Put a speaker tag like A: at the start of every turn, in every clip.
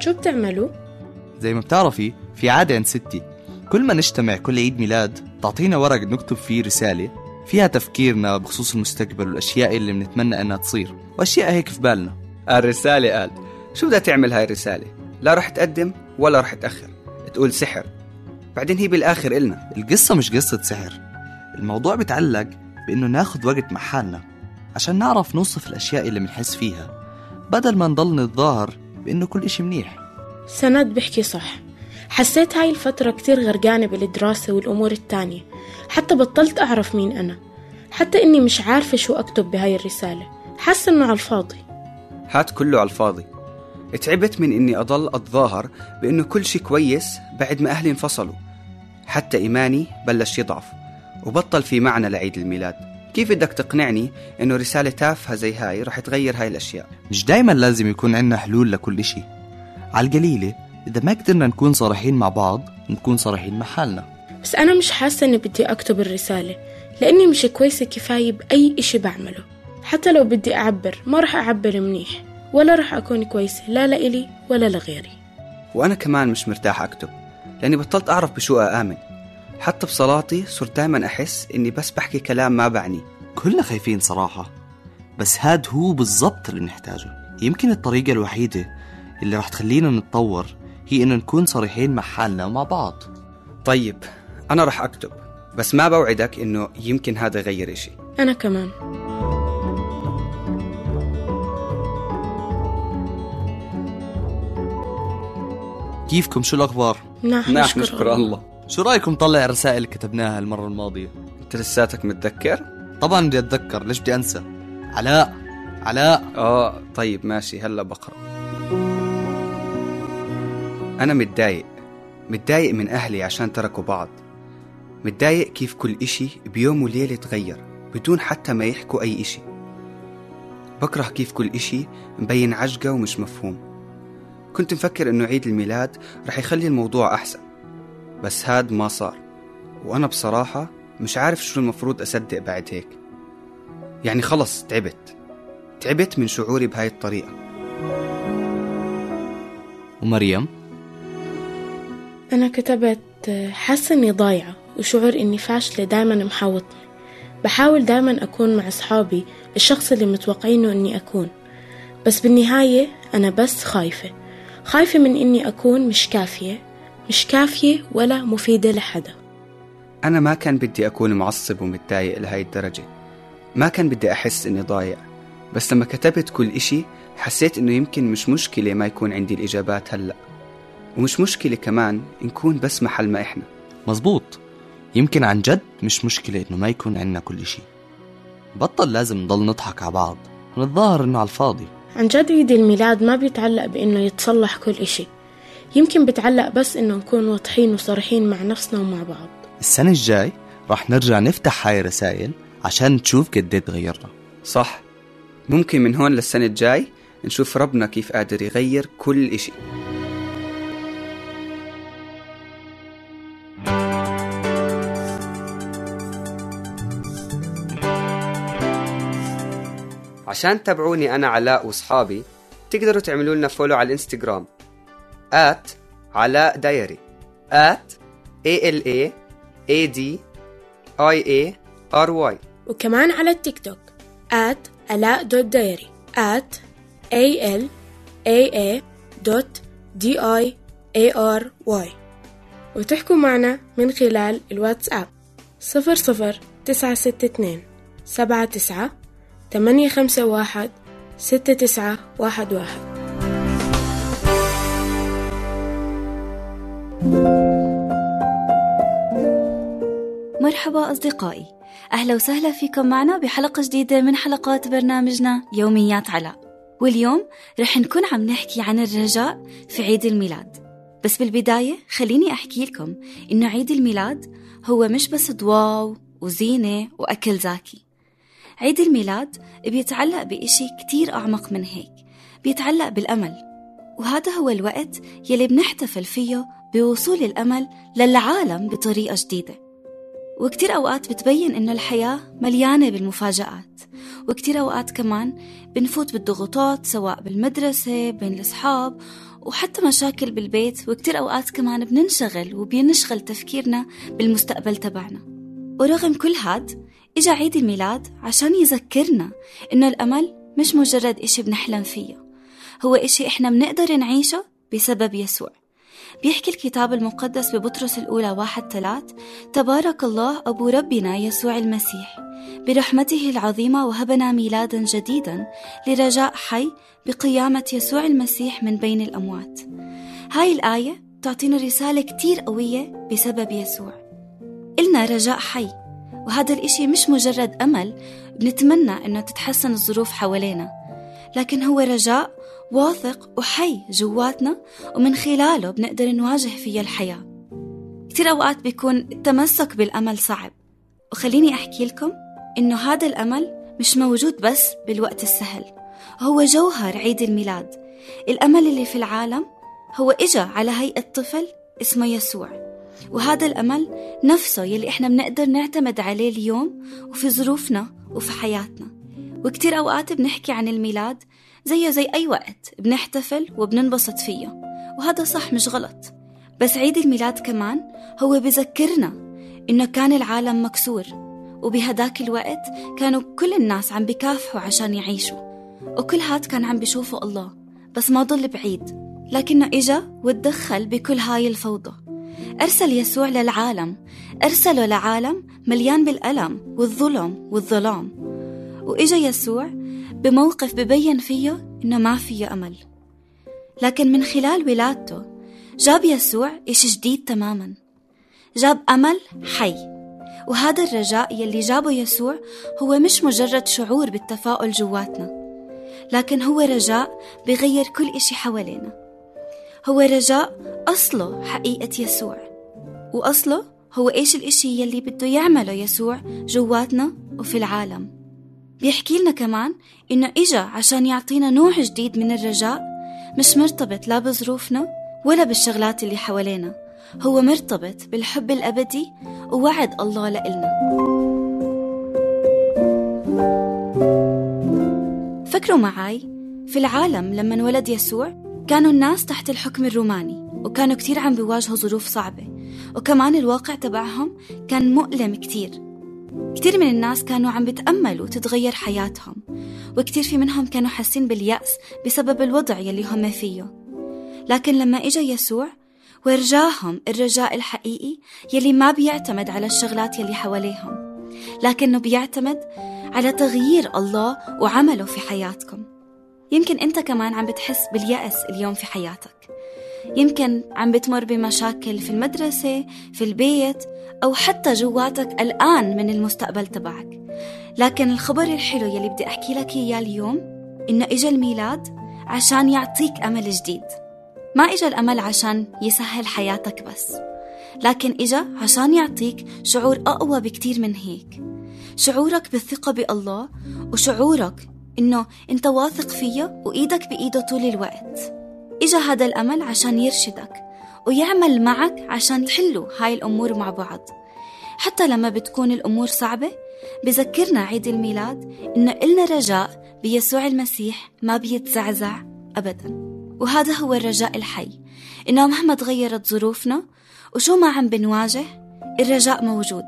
A: شو بتعملوا؟
B: زي ما بتعرفي في عادة عند ستي، كل ما نجتمع كل عيد ميلاد تعطينا ورق نكتب فيه رسالة فيها تفكيرنا بخصوص المستقبل والأشياء اللي بنتمنى أنها تصير وأشياء هيك في بالنا.
C: الرسالة قال شو بدها تعمل هاي الرسالة؟ لا رح تقدم ولا رح تأخر، تقول سحر، بعدين هي بالآخر إلنا.
B: القصة مش قصة سحر، الموضوع بيتعلق بأنه ناخد وقت مع حالنا عشان نعرف نوصف الأشياء اللي بنحس فيها بدل ما نضل نتظاهر بأنه كل إشي منيح.
A: سند بحكي صح، حسيت هاي الفترة كتير غرقانة بالدراسة والأمور التانية، حتى بطلت أعرف مين أنا، حتى إني مش عارفة شو أكتب بهاي الرسالة، حاسة إنه على الفاضي.
C: هات كله على الفاضي. تعبت من إني أضل أتظاهر بأنه كل شي كويس بعد ما أهلي انفصلوا، حتى إيماني بلش يضعف وبطل في معنى لعيد الميلاد. كيف بدك تقنعني إنه رسالة تافهة زي هاي رح تغير هاي الأشياء؟
B: مش دايما لازم يكون عنا حلول لكل إشي، على القليلة إذا ما قدرنا نكون صريحين مع بعض نكون صريحين مع حالنا.
A: بس أنا مش حاسة إني بدي أكتب الرسالة، لأني مش كويسة كفاية بأي إشي بعمله. حتى لو بدي أعبر ما رح أعبر منيح، ولا رح أكون كويسة لا لإلي ولا لغيري.
C: وأنا كمان مش مرتاح أكتب، لأني بطلت أعرف بشو أآمن. حتى بصلاتي صرت دايما أحس إني بس بحكي كلام ما بعني.
B: كلنا خايفين صراحة، بس هاد هو بالضبط اللي نحتاجه. يمكن الطريقة الوحيدة اللي رح تخلينا نتطور هي إنه نكون صريحين مع حالنا ومع بعض.
C: طيب أنا رح أكتب، بس ما بوعدك إنه يمكن هذا يغير إشي.
A: أنا كمان.
B: كيفكم؟ شو الأخبار؟
A: نحن نشكر الله.
B: شو رأيكم طلع الرسائل اللي كتبناها المرة الماضية؟
C: أنت لساتك متذكر؟
B: طبعا بدي أتذكر، ليش بدي أنسى؟ علاء
C: طيب ماشي، هلا بقرأ. أنا متضايق من أهلي عشان تركوا بعض. متضايق كيف كل إشي بيوم وليلة تغير بدون حتى ما يحكوا أي إشي. بكره كيف كل إشي مبين عجقة ومش مفهوم. كنت مفكر إنه عيد الميلاد رح يخلي الموضوع أحسن، بس هاد ما صار. وأنا بصراحة مش عارف شو المفروض أصدق بعد هيك. يعني خلص تعبت من شعوري بهاي الطريقة.
B: ومريم؟
A: أنا كتبت حاسة إني ضايعة وشعور إني فاشلة دايما محاوطني. بحاول دايما أكون مع أصحابي الشخص اللي متوقعينه إني أكون، بس بالنهاية أنا بس خايفة من إني أكون مش كافية ولا مفيدة لحدا.
C: أنا ما كان بدي أكون معصب ومتضايق لهاي الدرجة، ما كان بدي أحس إني ضايع، بس لما كتبت كل إشي حسيت إنه يمكن مش مشكلة ما يكون عندي الإجابات هلأ، ومش مشكلة كمان نكون بس محل ما إحنا.
B: مزبوط، يمكن عن جد مش مشكلة إنه ما يكون عنا كل إشي. بطل لازم نضل نضحك على بعض ونتظاهر إنه على الفاضي.
A: عن جد عيد الميلاد ما بيتعلق بإنه يتصلح كل إشي، يمكن بيتعلق بس إنه نكون واضحين وصريحين مع نفسنا ومع بعض.
B: السنة الجاي راح نرجع نفتح هاي الرسائل عشان تشوف قد ايه تغيرنا.
C: صح، ممكن من هون للسنة الجاي نشوف ربنا كيف قادر يغير كل إشي. عشان تتابعوني أنا علاء وصحابي تقدروا تعملوا لنا فولو على الانستغرام @علاء دايري @ALAADIARY،
A: وكمان على التيك توك @alaa.diary @ALAA.DIARY، وتحكوا معنا من خلال الواتساب 00962 79 851 6911.
D: مرحبا أصدقائي، أهلا وسهلا فيكم معنا بحلقة جديدة من حلقات برنامجنا يوميات علاء. واليوم رح نكون عم نحكي عن الرجاء في عيد الميلاد. بس بالبداية خليني أحكي لكم إنه عيد الميلاد هو مش بس ضواو وزينة وأكل زاكي. عيد الميلاد بيتعلق بإشي كتير أعمق من هيك، بيتعلق بالأمل، وهذا هو الوقت يلي بنحتفل فيه بوصول الأمل للعالم بطريقة جديدة. وكتير أوقات بتبين إنه الحياة مليانة بالمفاجآت، وكتير أوقات كمان بنفوت بالضغوطات سواء بالمدرسة بين الأصحاب وحتى مشاكل بالبيت، وكتير أوقات كمان بننشغل وبينشغل تفكيرنا بالمستقبل تبعنا. ورغم كل هاد إجا عيد الميلاد عشان يذكرنا إنه الأمل مش مجرد إشي بنحلم فيه، هو إشي إحنا بنقدر نعيشه بسبب يسوع. بيحكي الكتاب المقدس ببطرس الأولى 1:3: تبارك الله أبو ربنا يسوع المسيح برحمته العظيمة وهبنا ميلادا جديدا لرجاء حي بقيامة يسوع المسيح من بين الأموات. هاي الآية تعطينا رسالة كتير قوية بسبب يسوع. إلنا رجاء حي، وهذا الإشي مش مجرد أمل بنتمنى إنه تتحسن الظروف حوالينا، لكن هو رجاء واثق وحي جواتنا، ومن خلاله بنقدر نواجه فيه الحياة. كتير أوقات بيكون التمسك بالأمل صعب، وخليني أحكي لكم إنه هذا الأمل مش موجود بس بالوقت السهل، هو جوهر عيد الميلاد. الأمل اللي في العالم هو إجا على هيئة طفل اسمه يسوع، وهذا الأمل نفسه يلي إحنا بنقدر نعتمد عليه اليوم وفي ظروفنا وفي حياتنا. وكتير أوقات بنحكي عن الميلاد زي أي وقت بنحتفل وبننبسط فيه، وهذا صح مش غلط، بس عيد الميلاد كمان هو بذكرنا إنه كان العالم مكسور، وبهداك الوقت كانوا كل الناس عم بيكافحوا عشان يعيشوا، وكل هاد كان عم بيشوفوا الله، بس ما ضل بعيد، لكنه إجا وتدخل بكل هاي الفوضى. أرسل يسوع للعالم، أرسله لعالم مليان بالألم والظلم والظلام، وإجا يسوع بموقف ببين فيه إنه ما فيه أمل. لكن من خلال ولادته جاب يسوع إشي جديد تماما، جاب أمل حي. وهذا الرجاء يلي جابه يسوع هو مش مجرد شعور بالتفاؤل جواتنا، لكن هو رجاء بيغير كل إشي حوالينا. هو رجاء أصله حقيقة يسوع، وأصله هو إيش الإشي يلي بده يعمله يسوع جواتنا وفي العالم. بيحكي لنا كمان إنه إجا عشان يعطينا نوع جديد من الرجاء، مش مرتبط لا بظروفنا ولا بالشغلات اللي حوالينا، هو مرتبط بالحب الأبدي ووعد الله لإلنا. فكروا معاي، في العالم لما انولد يسوع كانوا الناس تحت الحكم الروماني، وكانوا كتير عم بيواجهوا ظروف صعبة، وكمان الواقع تبعهم كان مؤلم كتير. كتير من الناس كانوا عم بتأملوا تتغير حياتهم، وكتير في منهم كانوا حاسين باليأس بسبب الوضع يلي هم فيه. لكن لما إجا يسوع ورجاهم الرجاء الحقيقي يلي ما بيعتمد على الشغلات يلي حواليهم، لكنه بيعتمد على تغيير الله وعمله في حياتكم. يمكن أنت كمان عم بتحس باليأس اليوم في حياتك، يمكن عم بتمر بمشاكل في المدرسة، في البيت، أو حتى جواتك الآن من المستقبل تبعك. لكن الخبر الحلو يلي بدي أحكي لك إياه اليوم إنه إجا الميلاد عشان يعطيك أمل جديد. ما إجا الأمل عشان يسهل حياتك بس، لكن إجا عشان يعطيك شعور أقوى بكتير من هيك، شعورك بالثقة بالله، وشعورك إنه أنت واثق فيه وإيدك بإيده طول الوقت. إجا هذا الأمل عشان يرشدك ويعمل معك عشان تحلوا هاي الأمور مع بعض. حتى لما بتكون الأمور صعبة بذكرنا عيد الميلاد إنه إلنا رجاء بيسوع المسيح ما بيتزعزع أبدا. وهذا هو الرجاء الحي، إنه مهما تغيرت ظروفنا وشو ما عم بنواجه الرجاء موجود،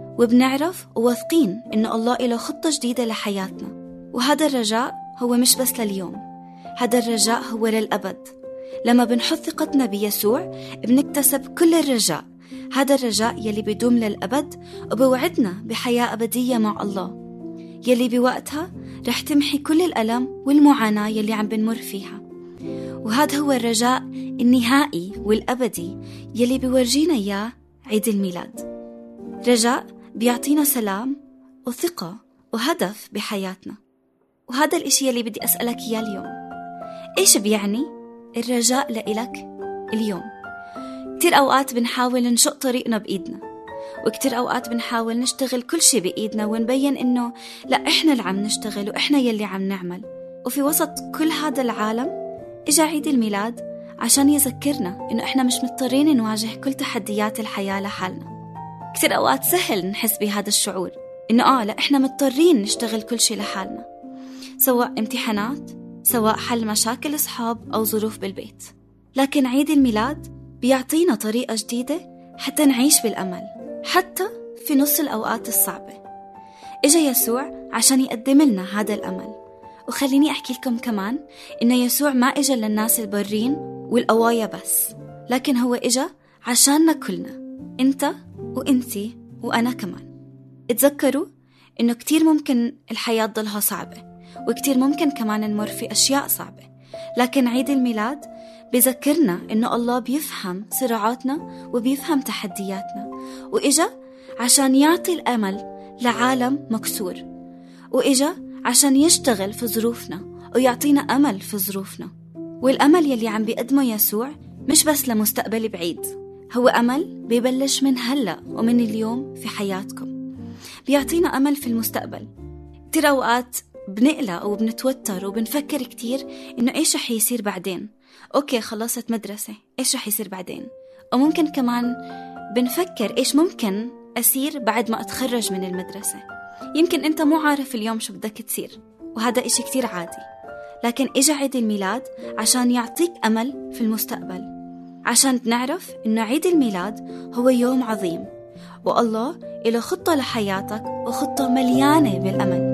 D: وبنعرف وواثقين إنه الله إله خطة جديدة لحياتنا. وهذا الرجاء هو مش بس لليوم، هذا الرجاء هو للأبد. لما بنحط ثقتنا بيسوع بنكتسب كل الرجاء، هذا الرجاء يلي بيدوم للأبد وبوعدنا بحياة أبدية مع الله، يلي بوقتها رح تمحي كل الألم والمعاناة يلي عم بنمر فيها. وهذا هو الرجاء النهائي والأبدي يلي بيورجينا إياه عيد الميلاد. رجاء بيعطينا سلام وثقة وهدف بحياتنا. وهذا الإشي يلي بدي أسألك إياه اليوم، إيش بيعني الرجاء لإلك اليوم؟ كتير أوقات بنحاول نشق طريقنا بإيدنا، وكتير أوقات بنحاول نشتغل كل شي بإيدنا ونبين إنه لا إحنا اللي عم نشتغل وإحنا يلي عم نعمل. وفي وسط كل هذا العالم إجا عيد الميلاد عشان يذكرنا إنه إحنا مش مضطرين نواجه كل تحديات الحياة لحالنا. كتير أوقات سهل نحس بهذا الشعور إنه لا إحنا مضطرين نشتغل كل شي لحالنا، سواء امتحانات، سواء حل مشاكل أصحاب أو ظروف بالبيت. لكن عيد الميلاد بيعطينا طريقة جديدة حتى نعيش بالأمل حتى في نص الأوقات الصعبة. إجا يسوع عشان يقدم لنا هذا الأمل. وخليني أحكي لكم كمان إن يسوع ما إجا للناس البرين والقوايا بس، لكن هو إجا عشاننا كلنا، أنت وأنتي وأنا كمان. اتذكروا إنه كتير ممكن الحياة ضلها صعبة، وكتير ممكن كمان نمر في أشياء صعبة، لكن عيد الميلاد بيذكرنا إنه الله بيفهم صراعاتنا وبيفهم تحدياتنا، وإجا عشان يعطي الأمل لعالم مكسور، وإجا عشان يشتغل في ظروفنا ويعطينا أمل في ظروفنا. والأمل يلي عم بيقدمه يسوع مش بس لمستقبل بعيد، هو أمل بيبلش من هلأ ومن اليوم في حياتكم. بيعطينا أمل في المستقبل. كتير أوقات بنقلق وبنتوتر وبنفكر كتير إنه إيش رح يصير بعدين. أوكي خلصت مدرسة، إيش رح يصير بعدين؟ وممكن كمان بنفكر إيش ممكن أصير بعد ما أتخرج من المدرسة. يمكن أنت مو عارف اليوم شو بدك تصير، وهذا إشي كتير عادي، لكن إجا عيد الميلاد عشان يعطيك أمل في المستقبل، عشان نعرف إنه عيد الميلاد هو يوم عظيم، والله إله خطة لحياتك وخطة مليانة بالأمل.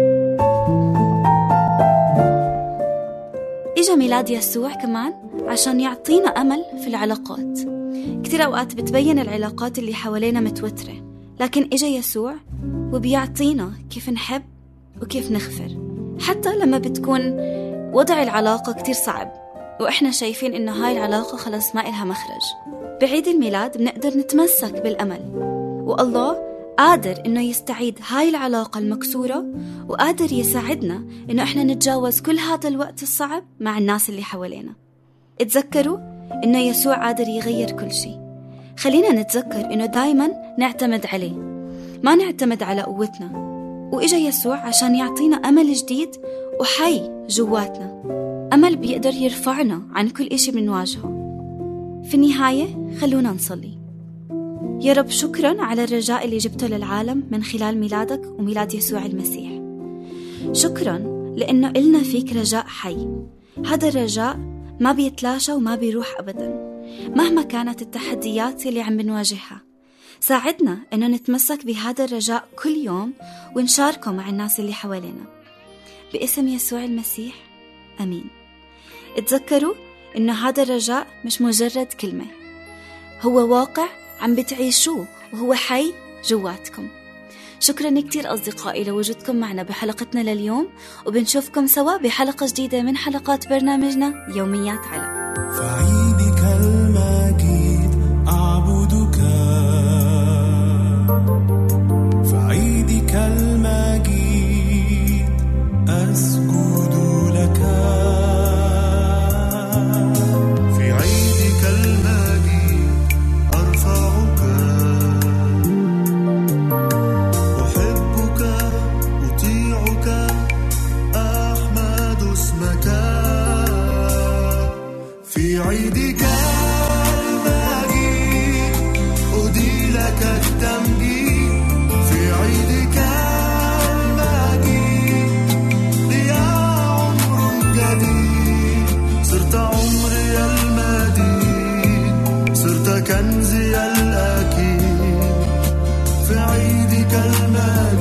D: إجا ميلاد يسوع كمان عشان يعطينا أمل في العلاقات. كتير أوقات بتبين العلاقات اللي حوالينا متوترة، لكن إجا يسوع وبيعطينا كيف نحب وكيف نغفر، حتى لما بتكون وضع العلاقة كتير صعب وإحنا شايفين إنه هاي العلاقة خلاص ما إلها مخرج. بعيد الميلاد بنقدر نتمسك بالأمل، والله قادر إنه يستعيد هاي العلاقة المكسورة، وقادر يساعدنا إنه إحنا نتجاوز كل هذا الوقت الصعب مع الناس اللي حوالينا. اتذكروا إنه يسوع قادر يغير كل شيء. خلينا نتذكر إنه دايما نعتمد عليه، ما نعتمد على قوتنا. وإجا يسوع عشان يعطينا أمل جديد وحي جواتنا، أمل بيقدر يرفعنا عن كل إشي بنواجهه. في النهاية خلونا نصلي. يا رب شكرا على الرجاء اللي جبته للعالم من خلال ميلادك وميلاد يسوع المسيح. شكرا لأنه إلنا فيك رجاء حي. هذا الرجاء ما بيتلاشى وما بيروح أبدا مهما كانت التحديات اللي عم بنواجهها. ساعدنا أنه نتمسك بهذا الرجاء كل يوم ونشاركه مع الناس اللي حوالينا. باسم يسوع المسيح أمين. اتذكروا أنه هذا الرجاء مش مجرد كلمة، هو واقع عم بتعيشوه وهو حي جواتكم. شكرا كتير أصدقائي لوجودكم معنا بحلقتنا لليوم، وبنشوفكم سوا بحلقة جديدة من حلقات برنامجنا يوميات على.
E: فعيدك المجيد أعبدك، فعيدك المجيد أسجد لك، في عيدك المجيد أرفعك، أحبك أطيعك أحمد اسمك، في عيدك المجيد أدي لك التمجيد، في عيدك المجيد لي عمر جديد، صرت عمري المديد، صرت كنزي الأكيد، في عيدك المجيد